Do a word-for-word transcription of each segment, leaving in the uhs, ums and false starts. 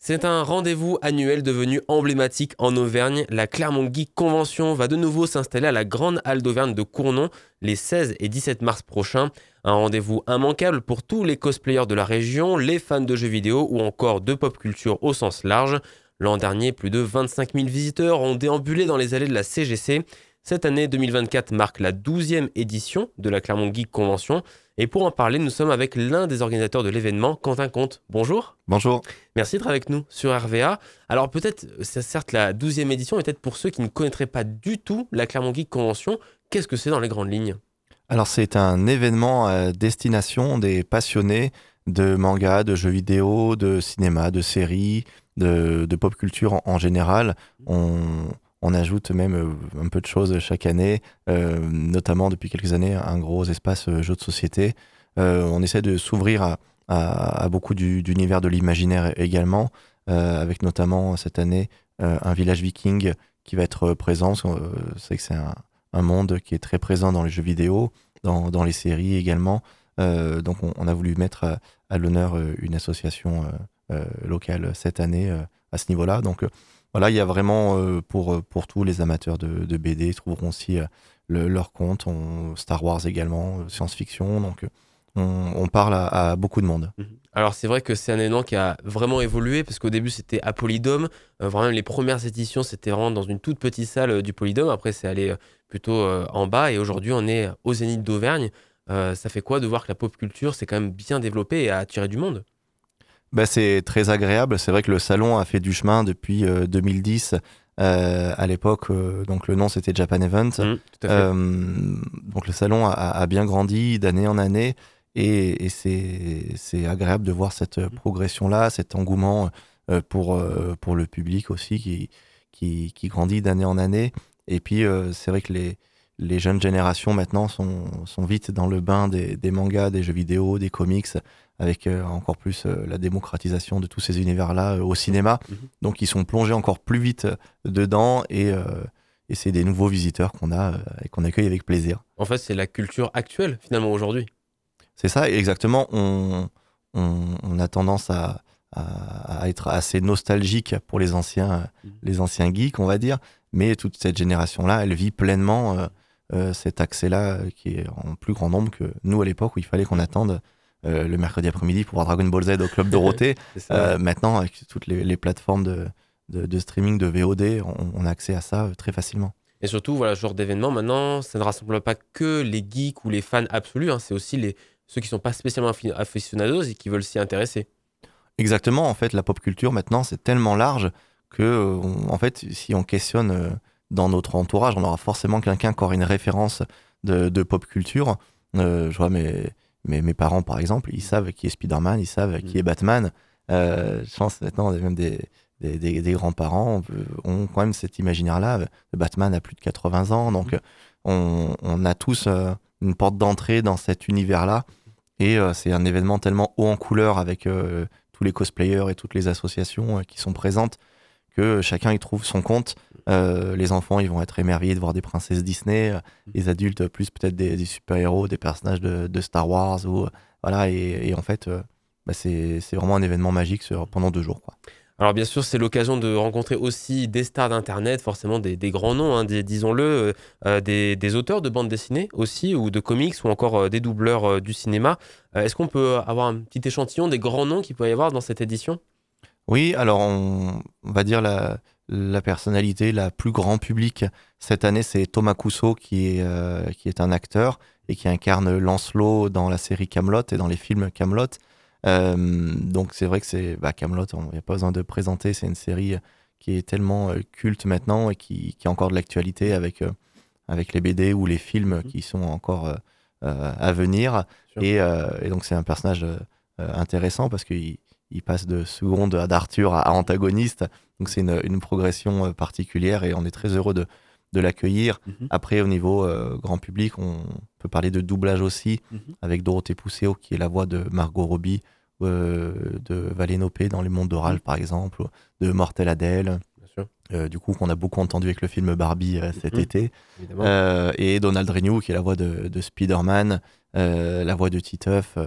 C'est un rendez-vous annuel devenu emblématique en Auvergne. La Clermont Geek Convention va de nouveau s'installer à la Grande Halle d'Auvergne de Cournon les seize et dix-sept mars prochains. Un rendez-vous immanquable pour tous les cosplayers de la région, les fans de jeux vidéo ou encore de pop culture au sens large. L'an dernier, plus de vingt-cinq mille visiteurs ont déambulé dans les allées de la C G C. Cette année deux mille vingt-quatre marque la douzième édition de la Clermont Geek Convention. Et pour en parler, nous sommes avec l'un des organisateurs de l'événement, Quentin Comte. Bonjour. Bonjour. Merci d'être avec nous sur R V A. Alors peut-être, c'est certes la douzième édition, et peut-être pour ceux qui ne connaîtraient pas du tout la Clermont Geek Convention, qu'est-ce que c'est dans les grandes lignes ? Alors c'est un événement à destination des passionnés de manga, de jeux vidéo, de cinéma, de séries, de, de pop culture en, en général. On, on ajoute même un peu de choses chaque année, euh, notamment depuis quelques années un gros espace euh, jeux de société. Euh, on essaie de s'ouvrir à, à, à beaucoup du, d'univers de l'imaginaire également, euh, avec notamment cette année euh, un village viking qui va être présent. Euh, c'est que c'est un, un monde qui est très présent dans les jeux vidéo, dans, dans les séries également. Euh, donc on, on a voulu mettre à, à l'honneur une association euh, euh, locale cette année euh, à ce niveau-là. Donc euh, voilà, il y a vraiment euh, pour, pour tous les amateurs de, de B D, ils trouveront aussi euh, le, leur compte, on, Star Wars également, euh, science-fiction. Donc on, on parle à, à beaucoup de monde. Alors c'est vrai que c'est un événement qui a vraiment évolué, parce qu'au début c'était à Polydome, euh, vraiment les premières éditions c'était vraiment dans une toute petite salle euh, du Polydome, après c'est allé euh, plutôt euh, en bas, et aujourd'hui on est au Zénith d'Auvergne. Euh, ça fait quoi de voir que la pop culture s'est quand même bien développée et a attiré du monde ? Bah, c'est très agréable. C'est vrai que le salon a fait du chemin depuis euh, deux mille dix. Euh, à l'époque, euh, donc le nom c'était Japan Event. Mmh, tout à fait. Euh, donc le salon a, a bien grandi d'année en année, et, et c'est, c'est agréable de voir cette progression-là, cet engouement euh, pour, euh, pour le public aussi qui, qui, qui grandit d'année en année. Et puis euh, c'est vrai que les, les jeunes générations maintenant sont, sont vite dans le bain des, des mangas, des jeux vidéo, des comics, avec euh, encore plus euh, la démocratisation de tous ces univers-là euh, au cinéma. Mmh. Donc ils sont plongés encore plus vite euh, dedans, et, euh, et c'est des nouveaux visiteurs qu'on a euh, et qu'on accueille avec plaisir. En fait c'est la culture actuelle finalement aujourd'hui. C'est ça, exactement. On, on, on a tendance à, à, à être assez nostalgique pour les anciens, Mmh. les anciens geeks, on va dire, mais toute cette génération-là, elle vit pleinement euh, euh, cet accès-là euh, qui est en plus grand nombre que nous à l'époque, où il fallait qu'on attende euh, le mercredi après-midi pour voir Dragon Ball Z au Club Dorothée. C'est ça. Euh, maintenant, avec toutes les, les plateformes de, de, de streaming, de V O D, on, on a accès à ça euh, très facilement. Et surtout, voilà, ce genre d'événement, maintenant, ça ne rassemble pas que les geeks ou les fans absolus, hein, c'est aussi les, ceux qui ne sont pas spécialement affi- aficionados et qui veulent s'y intéresser. Exactement, en fait, la pop culture, maintenant, c'est tellement large que, euh, on- en fait, si on questionne euh, dans notre entourage, on aura forcément quelqu'un qui aura une référence de, de pop culture. Euh, je vois mes, mes, mes parents, par exemple, ils savent qui est Spider-Man, ils savent qui Mm. est Batman. Euh, je pense maintenant, même des, des, des- des grands-parents euh, ont quand même cet imaginaire-là. Le Batman a plus de quatre-vingts ans, donc euh, on, on a tous euh, une porte d'entrée dans cet univers-là. Et euh, c'est un événement tellement haut en couleur, avec euh, tous les cosplayers et toutes les associations euh, qui sont présentes, que chacun y trouve son compte. Euh, les enfants, ils vont être émerveillés de voir des princesses Disney, euh, les adultes plus peut-être des, des super-héros, des personnages de, de Star Wars, ou euh, voilà. Et, et en fait, euh, bah, c'est, c'est vraiment un événement magique sur, pendant deux jours, quoi. Alors bien sûr, c'est l'occasion de rencontrer aussi des stars d'Internet, forcément des, des grands noms, hein, des- disons-le, euh, euh, des, des auteurs de bandes dessinées aussi, ou de comics, ou encore euh, des doubleurs euh, du cinéma. Euh, est-ce qu'on peut avoir un petit échantillon des grands noms qu'il peut y avoir dans cette édition ? Oui, alors on, on va dire la, la personnalité la plus grand public cette année, c'est Thomas Cousseau, qui est, euh, qui est un acteur et qui incarne Lancelot dans la série Camelot et dans les films Camelot. Euh, donc c'est vrai que c'est bah, Camelot, il n'y a pas besoin de présenter, c'est une série qui est tellement euh, culte maintenant, et qui, qui a encore de l'actualité avec, euh, avec les B D ou les films Mhm. qui sont encore euh, euh, à venir. Sûr. Et, euh, et donc c'est un personnage euh, euh, intéressant, parce qu'il il passe de seconde d'Arthur à, à antagoniste. Donc c'est une, une progression euh, particulière, et on est très heureux de, de l'accueillir. Mhm. Après, au niveau euh, grand public, on peut parler de doublage aussi, Mhm. avec Dorothée Pousseau, qui est la voix de Margot Robbie, euh, de Valénopé dans Les Mondes d'Oral, Mhm. par exemple, de Mortel Adèle, Bien sûr, euh, du coup, qu'on a beaucoup entendu avec le film Barbie euh, cet Mhm. été. évidemment. Euh, et Donald Renew, qui est la voix de, de Spider-Man, euh, la voix de Titeuf, euh,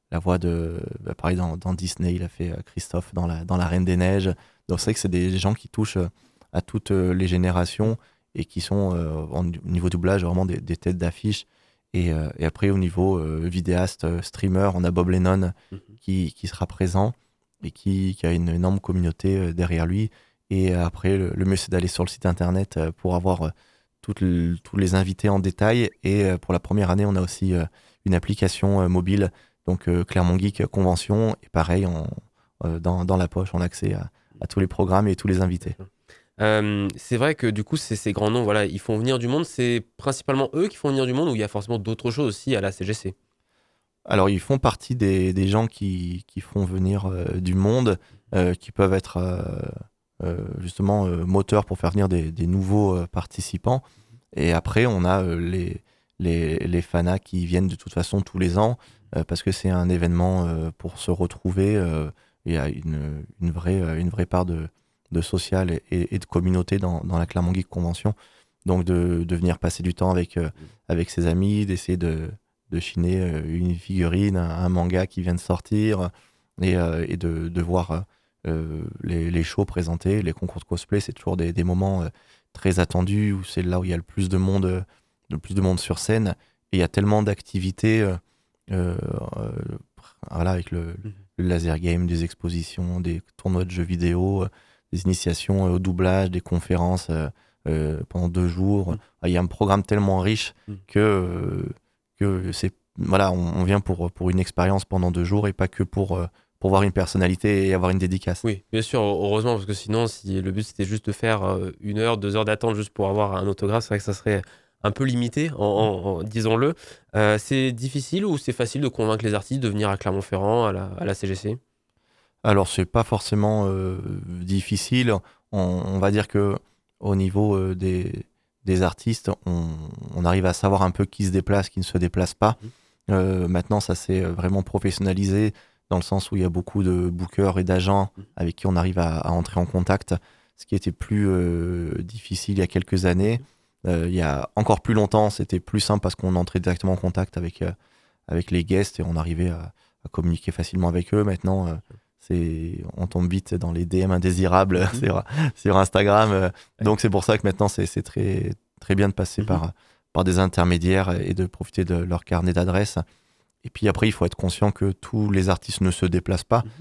la voix de, bah, pareil dans, dans Disney, il a fait euh, Christophe dans la, dans la Reine des Neiges. Donc c'est vrai que c'est des gens qui touchent euh, à toutes euh, les générations et qui sont euh, au niveau doublage vraiment des, des têtes d'affiche. Et, euh, et après au niveau euh, vidéaste, euh, streamer, on a Bob Lennon Mhm. qui, qui sera présent et qui, qui a une énorme communauté euh, derrière lui. Et après, le, le mieux, c'est d'aller sur le site internet euh, pour avoir euh, toutes le- tous les invités en détail. Et euh, pour la première année, on a aussi euh, une application euh, mobile, donc euh, Clermont Geek Convention. Et pareil, on, euh, dans, dans la poche, on a accès à, à tous les programmes et tous les invités. Euh, c'est vrai que du coup, c'est ces grands noms, voilà, ils font venir du monde. C'est principalement eux qui font venir du monde ou il y a forcément d'autres choses aussi à la C G C? Alors, ils font partie des, des gens qui, qui font venir euh, du monde, euh, qui peuvent être euh, euh, justement euh, moteurs pour faire venir des, des nouveaux euh, participants. Et après, on a euh, les, les, les fanas qui viennent de toute façon tous les ans, euh, parce que c'est un événement euh, pour se retrouver. euh, Il y a une, une, vraie, euh, une vraie part de, de social et, et de communauté dans, dans la Clermont Geek Convention. Donc, de, de venir passer du temps avec, euh, avec ses amis, d'essayer de de chiner euh, une figurine, un, un manga qui vient de sortir, et, euh, et de, de voir euh, les, les shows présentés, les concours de cosplay, c'est toujours des, des moments euh, très attendus, où c'est là où il y a le plus de monde, euh, le plus de monde sur scène, et il y a tellement d'activités, euh, euh, euh, voilà, avec le, Mhm. le laser game, des expositions, des tournois de jeux vidéo, euh, des initiations euh, au doublage, des conférences euh, euh, pendant deux jours. Mhm. Il y a un programme tellement riche Mhm. que euh, que c'est voilà, on, on vient pour, pour une expérience pendant deux jours et pas que pour, euh, pour voir une personnalité et avoir une dédicace. Oui, bien sûr, heureusement, parce que sinon, si le but c'était juste de faire euh, une heure, deux heures d'attente juste pour avoir un autographe, c'est vrai que ça serait un peu limité, en, en- en- disons-le. Euh, c'est difficile ou c'est facile de convaincre les artistes de venir à Clermont-Ferrand, à la, à la C G C? Alors, c'est pas forcément euh, difficile. On, on va dire que au niveau euh, des, des artistes, on, on arrive à savoir un peu qui se déplace, qui ne se déplace pas. Mhm. Euh, maintenant, ça s'est vraiment professionnalisé dans le sens où il y a beaucoup de bookers et d'agents Mhm. avec qui on arrive à, à entrer en contact, ce qui était plus euh, difficile il y a quelques années. Euh, il y a encore plus longtemps, c'était plus simple parce qu'on entrait directement en contact avec, euh, avec les guests et on arrivait à, à communiquer facilement avec eux. Maintenant, euh, c'est, on tombe vite dans les D M indésirables Mhm. sur, sur Instagram. euh. Ouais. Donc c'est pour ça que maintenant, c'est, c'est très, très bien de passer Mhm. par, par des intermédiaires et de profiter de leur carnet d'adresses. Et puis après, il faut être conscient que tous les artistes ne se déplacent pas. Mhm.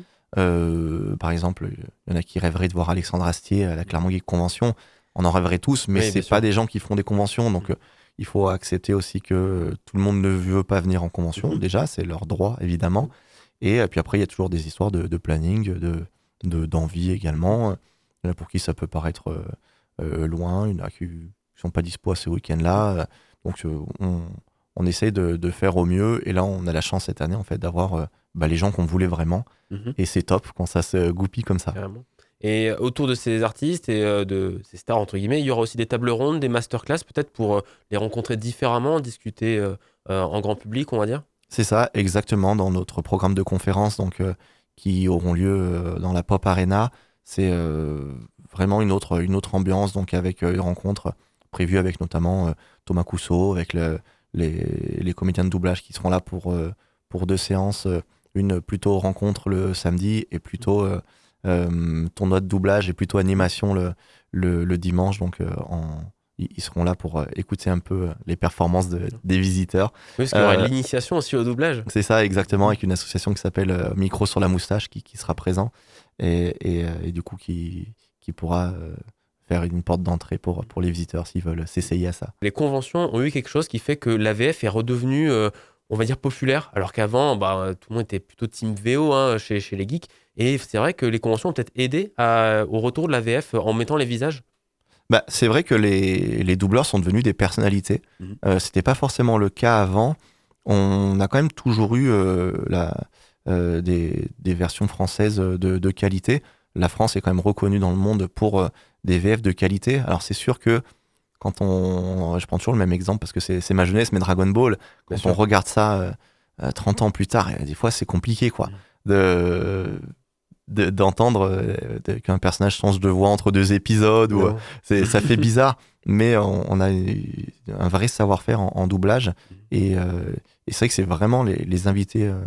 Euh, par exemple, il y en a qui rêveraient de voir Alexandre Astier à la Clermont Geek Convention. On en rêverait tous, mais Oui, bien c'est pas sûr. des gens qui font des conventions. Donc, Mhm. euh, il faut accepter aussi que tout le monde ne veut pas venir en convention. Mhm. Déjà, c'est leur droit, évidemment. Et euh, puis après, il y a toujours des histoires de, de planning, de, de- d'envie également. Il y en a pour qui ça peut paraître euh, euh, loin. Il y en a qui ne sont pas dispo à ce week-end-là. Donc, euh, on, on essaye de, de faire au mieux. Et là, on a la chance cette année, en fait, d'avoir euh, bah, les gens qu'on voulait vraiment. Mhm. Et c'est top quand ça se goupille comme ça. Carrément. Et euh, autour de ces artistes et euh, de ces stars, entre guillemets, il y aura aussi des tables rondes, des masterclass, peut-être pour euh, les rencontrer différemment, discuter euh, euh, en grand public, on va dire. C'est ça, exactement, dans notre programme de conférences donc, euh, qui auront lieu euh, dans la Pop Arena. C'est euh, vraiment une autre, une autre ambiance, donc avec euh, une rencontre prévue avec notamment euh, Thomas Cousseau, avec le- les, les comédiens de doublage qui seront là pour, euh, pour deux séances. euh, Une plutôt rencontre le samedi et plutôt euh, euh, tournoi de doublage et plutôt animation le, le, le dimanche. Donc euh, en- ils ils seront là pour euh, écouter un peu euh, les performances de- des visiteurs. Oui, parce qu'il y aura Euh, l'initiation aussi au doublage. c'est ça, exactement, avec une association qui s'appelle euh, Micro sur la moustache qui, qui sera présent et, et, euh, et du coup qui, qui pourra euh, faire une porte d'entrée pour, pour les visiteurs s'ils veulent s'essayer à ça. Les conventions ont eu quelque chose qui fait que l'A V F est redevenu, euh, on va dire, populaire, alors qu'avant, bah, tout le monde était plutôt team V O hein, chez, chez les geeks. Et c'est vrai que les conventions ont peut-être aidé à- au retour de l'A V F en mettant les visages. Bah, c'est vrai que les, les doubleurs sont devenus des personnalités. Mhm. Euh, c'était pas forcément le cas avant. On a quand même toujours eu euh, la, euh, des, des versions françaises de, de qualité. La France est quand même reconnue dans le monde pour euh, des V F de qualité. Alors c'est sûr que quand on... Je prends toujours le même exemple parce que c'est, c'est ma jeunesse, mais Dragon Ball, Bien quand sûr. on regarde ça euh, euh, trente ans plus tard, et des fois c'est compliqué quoi. Mhm. De, de- d'entendre euh, de- qu'un personnage change de voix entre deux épisodes, ou, euh, Non. c'est, ça fait bizarre, mais on, on a un vrai savoir-faire en, en doublage. Mhm. Et, euh, et c'est vrai que c'est vraiment les, les invités euh,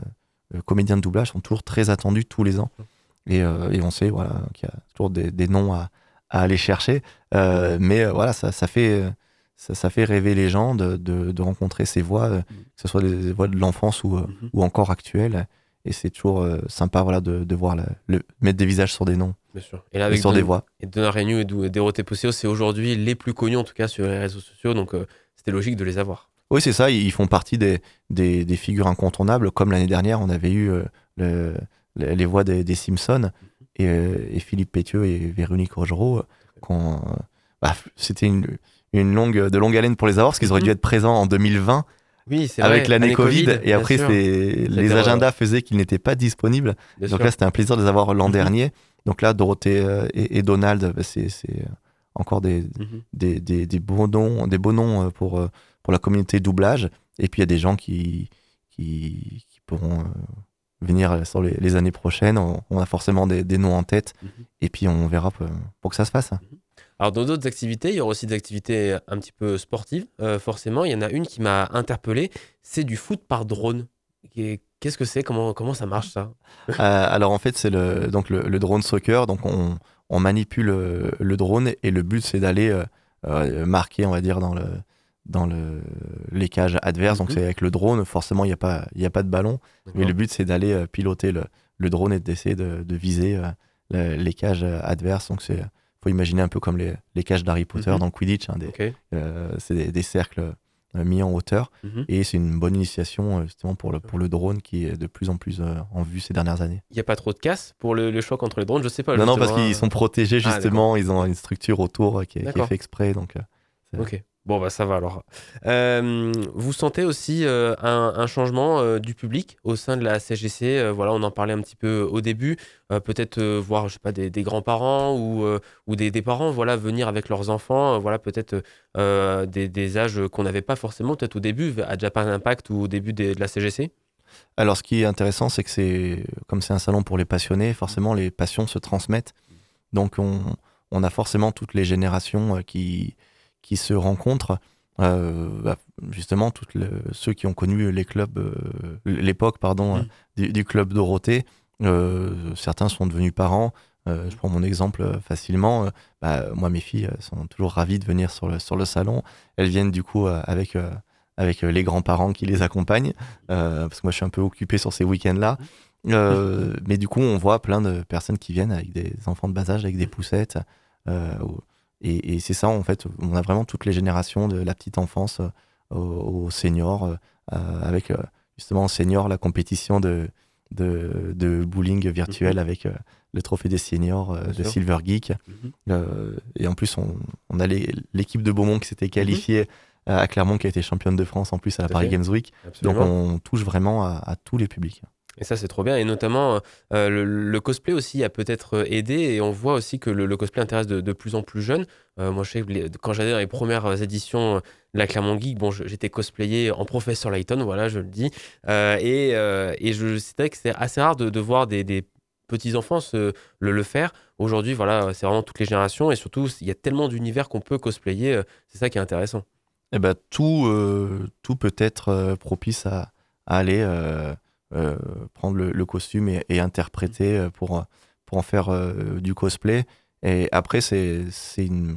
comédiens de doublage sont toujours très attendus tous les ans. Et, euh, et on sait voilà, qu'il y a toujours des, des noms à, à aller chercher. Euh, mais euh, voilà, ça, ça, fait, ça, ça fait rêver les gens de, de, de rencontrer ces voix, euh, que ce soit des voix de l'enfance ou, mm-hmm. ou encore actuelles. Et c'est toujours euh, sympa voilà, de, de voir la, le, mettre des visages sur des noms. Bien sûr. Et là, avec et sur Don, des voix. Et Donna Renew et Dorothée Posseo, c'est aujourd'hui les plus connus, en tout cas, sur les réseaux sociaux. Donc, euh, c'était logique de les avoir. Oui, c'est ça. Ils font partie des, des, des figures incontournables. Comme l'année dernière, on avait eu euh, le, le, les voix des, des Simpsons et, euh, et Philippe Pétieux et Véronique Rogereau. Quand, euh, bah, c'était une, une longue, de longue haleine pour les avoir parce qu'ils auraient dû être présents en deux mille vingt. Oui, c'est avec vrai, l'année année Covid, Covid et après c'est, les agendas faisaient qu'ils n'étaient pas disponibles. Bien Donc sûr. Là, c'était un plaisir de les avoir l'an mm-hmm. dernier. Donc là, Dorothée euh, et, et Donald, bah, c'est, c'est encore des, mm-hmm. des, des, des, beaux noms, des beaux noms pour, pour la communauté doublage. Et puis il y a des gens qui, qui, qui pourront euh, venir sur les, les années prochaines. On, on a forcément des, des noms en tête. Mm-hmm. Et puis on verra pour, pour que ça se fasse. Mm-hmm. Alors, dans d'autres activités, il y aura aussi des activités un petit peu sportives, euh, forcément. Il y en a une qui m'a interpellé, c'est du foot par drone. Et qu'est-ce que c'est ? Comment, comment ça marche, ça ? euh, Alors, en fait, c'est le, donc le, le drone soccer. Donc, on, on manipule le, le drone et le but, c'est d'aller euh, euh, marquer, on va dire, dans, le, dans le, les cages adverses. Mm-hmm. Donc, c'est avec le drone. Forcément, il n'y a, pas, il y a pas de ballon. D'accord. Mais le but, c'est d'aller euh, piloter le, le drone et d'essayer de, de viser euh, le, les cages adverses. Donc, c'est... faut imaginer un peu comme les, les cages d'Harry Potter mm-hmm. dans le Quidditch. Hein, des, okay. euh, c'est des, des cercles euh, mis en hauteur. Mm-hmm. Et c'est une bonne initiation euh, justement pour le, pour le drone qui est de plus en plus euh, en vue ces dernières années. Il n'y a pas trop de casse pour le, le choc entre les drones, je sais pas. Non, non, parce qu'ils sont protégés justement. Ah, ils ont une structure autour qui est, qui est fait exprès. Donc, euh, ok. Bon, bah ça va alors. Euh, vous sentez aussi euh, un, un changement euh, du public au sein de la C G C euh, voilà, on en parlait un petit peu au début. Euh, peut-être euh, voir, je sais pas, des, des grands-parents ou, euh, ou des, des parents voilà, venir avec leurs enfants. Euh, voilà, peut-être euh, des, des âges qu'on n'avait pas forcément, peut-être au début, à Japan Impact ou au début de, de la C G C. Alors, ce qui est intéressant, c'est que c'est, comme c'est un salon pour les passionnés, forcément, les passions se transmettent. Donc, on, on a forcément toutes les générations qui... qui se rencontrent, euh, bah, justement, toutes le, ceux qui ont connu les clubs, euh, l'époque pardon, mmh. du, du club Dorothée, euh, certains sont devenus parents. Euh, je prends mon exemple facilement. Euh, bah, moi, mes filles sont toujours ravies de venir sur le, sur le salon. Elles viennent du coup euh, avec, euh, avec les grands-parents qui les accompagnent, euh, parce que moi, je suis un peu occupé sur ces week-ends-là. Euh, mais du coup, on voit plein de personnes qui viennent avec des enfants de bas âge, avec des poussettes. Euh, Et, et c'est ça, en fait, on a vraiment toutes les générations, de la petite enfance euh, aux, aux seniors, euh, avec euh, justement aux seniors la compétition de, de, de bowling virtuel mm-hmm. avec euh, le trophée des seniors euh, de sûr. Silver Geek. Mm-hmm. Euh, et en plus, on, on a les, l'équipe de Beaumont qui s'était qualifiée mm-hmm. à Clermont, qui a été championne de France en plus à la Paris Games Week. Absolument. Donc on touche vraiment à, à tous les publics. Et ça, c'est trop bien. Et notamment, euh, le, le cosplay aussi a peut-être aidé. Et on voit aussi que le, le cosplay intéresse de, de plus en plus jeunes. Euh, moi, je sais que les, quand j'allais dans les premières éditions de la Clermont Geek, bon, je, j'étais cosplayé en Professeur Layton, voilà, je le dis. Euh, et euh, et je, c'est vrai que c'est assez rare de, de voir des, des petits-enfants se, le, le faire. Aujourd'hui, voilà, c'est vraiment toutes les générations. Et surtout, il y a tellement d'univers qu'on peut cosplayer. C'est ça qui est intéressant. Eh ben, tout, euh, tout peut être euh, propice à, à aller... Euh... Euh, prendre le, le costume et, et interpréter euh, pour, pour en faire euh, du cosplay. Et après, c'est, c'est, une,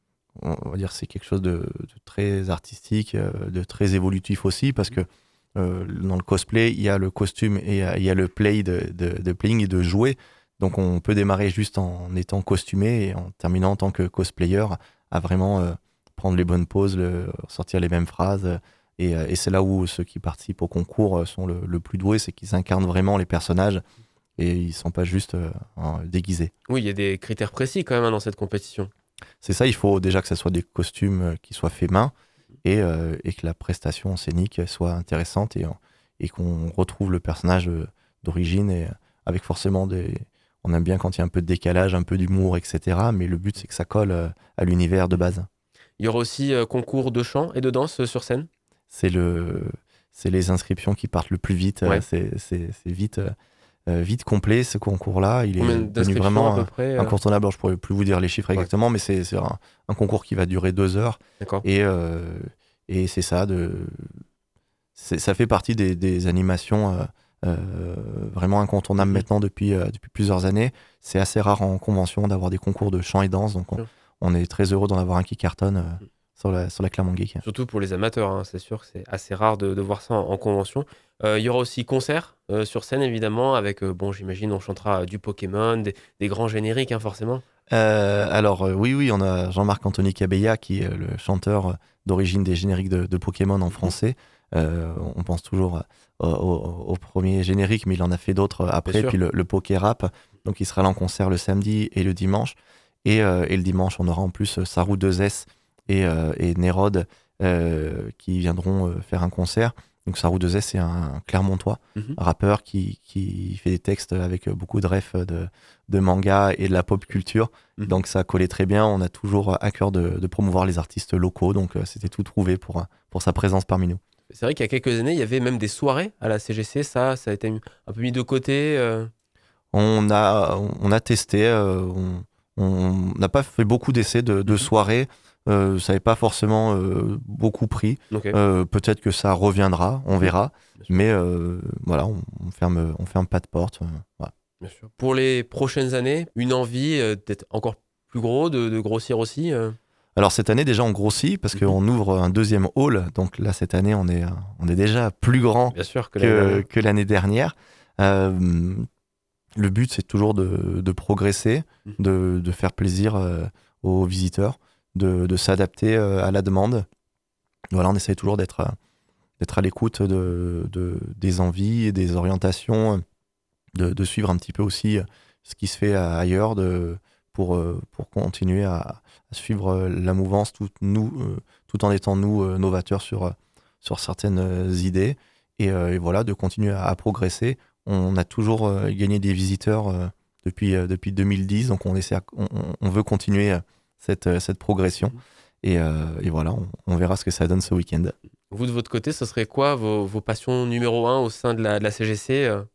on va dire, c'est quelque chose de, de très artistique, euh, de très évolutif aussi, parce que euh, dans le cosplay, il y a le costume et il y a le play de, de, de playing et de jouer. Donc on peut démarrer juste en étant costumé et en terminant en tant que cosplayer à vraiment euh, prendre les bonnes poses, le, sortir les mêmes phrases. Et, et c'est là où ceux qui participent au concours sont le, le plus doués, c'est qu'ils incarnent vraiment les personnages et ils ne sont pas juste euh, déguisés. Oui, il y a des critères précis quand même hein, dans cette compétition. C'est ça, il faut déjà que ce soit des costumes qui soient faits main et, euh, et que la prestation scénique soit intéressante et, et qu'on retrouve le personnage d'origine et avec forcément des... On aime bien quand il y a un peu de décalage, un peu d'humour, et cetera. Mais le but, c'est que ça colle à l'univers de base. Il y aura aussi euh, concours de chant et de danse sur scène ? C'est, le, c'est les inscriptions qui partent le plus vite. Ouais. C'est, c'est, c'est vite, euh, vite complet, ce concours-là. Il Combien est devenu vraiment à peu près, euh... incontournable. Alors, je ne pourrais plus vous dire les chiffres exactement, ouais. mais c'est, c'est un, un concours qui va durer deux heures. D'accord. Et, euh, et c'est ça. De, c'est, ça fait partie des, des animations euh, vraiment incontournable Mhm. maintenant depuis, euh, depuis plusieurs années. C'est assez rare en convention d'avoir des concours de chant et danse, donc on, Sûr. on est très heureux d'en avoir un qui cartonne euh, sur, la, sur la Clermont Geek. Surtout pour les amateurs, hein, c'est sûr que c'est assez rare de, de voir ça en, en convention. Euh, Il y aura aussi concert euh, sur scène, évidemment, avec, euh, bon, j'imagine, on chantera euh, du Pokémon, des, des grands génériques, hein, forcément. Euh, alors euh, oui, oui, on a Jean-Marc Anthony Cabella qui est euh, le chanteur euh, d'origine des génériques de, de Pokémon en Mhm. français. Euh, on pense toujours euh, au, au- au premier générique, mais il en a fait d'autres Bien après. sûr. Puis le, le Poké Rap, donc il sera là en concert le samedi et le dimanche. Et, euh, et le dimanche, on aura en plus euh, Sarou deux S et, euh, et Nérode euh, qui viendront euh, faire un concert. Donc Sarou deux S, c'est un Clermontois, Mhm. rappeur qui, qui fait des textes avec beaucoup de refs de, de manga et de la pop culture. Mhm. Donc ça collait très bien. On a toujours à cœur de, de promouvoir les artistes locaux. Donc euh, c'était tout trouvé pour, euh, pour sa présence parmi nous. C'est vrai qu'il y a quelques années, il y avait même des soirées à la C G C. Ça, ça a été un peu mis de côté. euh. On a, on a testé, euh, on on n'a pas fait beaucoup d'essais de, de Mhm. soirées. Euh, ça n'avait pas forcément euh, beaucoup pris. Ok. Euh, peut-être que ça reviendra, on Mhm. verra. Bien sûr. Mais euh, voilà, on, on ferme, on ferme pas de porte. euh, voilà. Bien sûr. Pour les prochaines années, une envie euh, d'être encore plus gros, de, de grossir aussi. euh. Alors cette année déjà on grossit parce Mhm. qu'on ouvre un deuxième hall. Donc là cette année on est, euh, on est déjà plus grand Bien sûr que l'année que, dernière. que l'année dernière. Euh, le but, c'est toujours de, de progresser, Mhm. de, de faire plaisir euh, aux visiteurs, de, de s'adapter euh, à la demande. Voilà, on essaye toujours d'être à, d'être à l'écoute de, de- des envies et des orientations, de, de suivre un petit peu aussi euh, ce qui se fait a- ailleurs, de, pour, euh, pour continuer à, à suivre euh, la mouvance tout, nous, euh, tout en étant nous euh, novateurs sur, euh, sur certaines euh, idées. Et, euh, et voilà, de continuer à, à progresser. On a toujours euh, gagné des visiteurs euh, depuis, euh, depuis deux mille dix, donc on, essaie à- on, on- on veut continuer euh, cette, euh, cette progression. Mhm. Et, euh, et voilà, on, on verra ce que ça donne ce week-end. Vous, de votre côté, ce serait quoi vos, vos passions numéro un au sein de la, de la C G C euh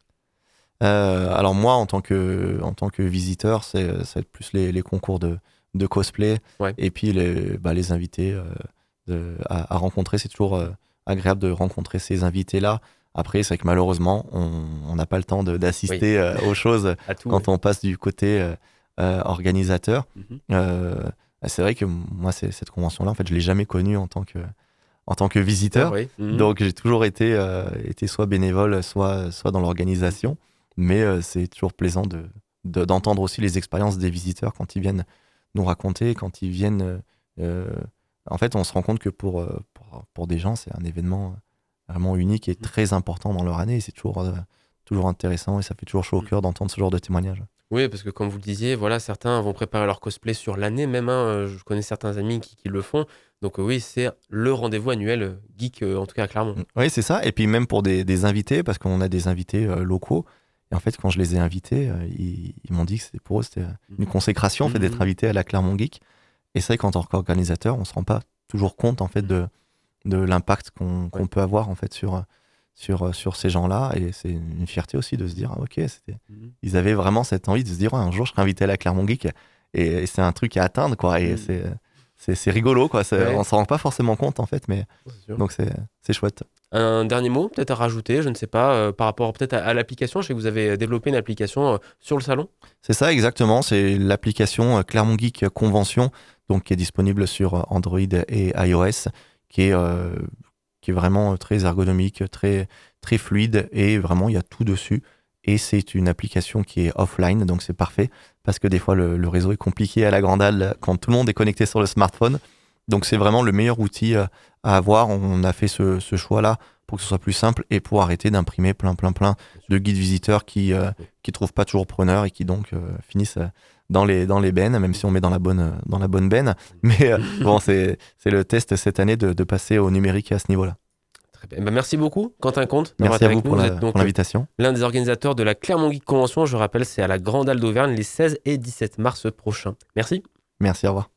Euh, alors moi, en tant que, en tant que visiteur, c'est, ça va être plus les, les concours de, de cosplay Ouais. et puis les, bah, les invités euh, de- à, à rencontrer. C'est toujours euh, agréable de rencontrer ces invités-là. Après, c'est vrai que malheureusement, on on n'a pas le temps de- Oui, d'assister euh, aux choses à tout. Ouais. quand on passe du côté euh, euh, organisateur. Mhm. Euh, c'est vrai que moi, c'est- cette convention-là, en fait, je l'ai jamais connue en tant que, en tant que D'accord, visiteur. oui. Mhm. Donc j'ai toujours été, euh, été soit bénévole, soit, soit dans l'organisation. Mais euh, c'est toujours plaisant de, de- d'entendre aussi les expériences des visiteurs quand ils viennent nous raconter, quand ils viennent... euh, euh, en fait, on se rend compte que pour, euh, pour, pour des gens, c'est un événement vraiment unique et Mhm. très important dans leur année. Et c'est toujours, euh, toujours intéressant et ça fait toujours chaud au Mhm. cœur d'entendre ce genre de témoignages. Oui, parce que comme vous le disiez, voilà, certains vont préparer leur cosplay sur l'année même. Hein, euh, je connais certains amis qui, qui le font. Donc euh, oui, c'est le rendez-vous annuel euh, geek, euh, en tout cas à Clermont. Mm. Oui, c'est ça. Et puis même pour des, des invités, parce qu'on a des invités euh, locaux. Et en fait, quand je les ai invités, euh, ils, ils m'ont dit que c'était pour eux, c'était euh, une consécration en fait, d'être Mhm. invités à la Clermont Geek. Et c'est vrai qu'en tant qu'organisateur, on se rend pas toujours compte en fait de, de l'impact qu'on qu'on Ouais. peut avoir en fait sur, sur, sur ces gens-là. Et c'est une fierté aussi de se dire, ah, ok, c'était, Mhm. ils avaient vraiment cette envie de se dire, ouais, un jour, je serai invité à la Clermont Geek. Et, et c'est un truc à atteindre, quoi. Et Mhm. c'est, c'est, c'est rigolo, quoi. C'est- Ouais, On s'en rend pas forcément compte, en fait, mais c'est sûr. donc c'est, c'est chouette. Un dernier mot peut-être à rajouter, je ne sais pas, euh, par rapport peut-être à, à l'application. Je sais que vous avez développé une application euh, sur le salon. C'est ça exactement, c'est l'application euh, Clermont Geek Convention, donc qui est disponible sur euh, Android et iOS, qui est, euh, qui est vraiment très ergonomique, très, très fluide et vraiment il y a tout dessus. Et c'est une application qui est offline, donc c'est parfait parce que des fois le, le réseau est compliqué à la grande halle quand tout le monde est connecté sur le smartphone. Donc c'est vraiment le meilleur outil euh, à avoir. On a fait ce, ce choix-là pour que ce soit plus simple et pour arrêter d'imprimer plein, plein, plein de guides visiteurs qui euh, qui trouvent pas toujours preneur et qui donc euh, finissent euh, dans les dans les bennes, même si on met dans la bonne euh, dans la bonne benne. Mais euh, bon, c'est c'est le test cette année de, de passer au numérique à ce niveau-là. Très bien. Bah, merci beaucoup, Quentin Comte, d'avoir Merci été à vous avec nous. pour Vous la- êtes pour donc euh, l'invitation. l'un des organisateurs de la Clermont Geek Convention. Je rappelle, c'est à la Grande Halle d'Auvergne les seize et dix-sept mars prochains. Merci. Merci, au revoir.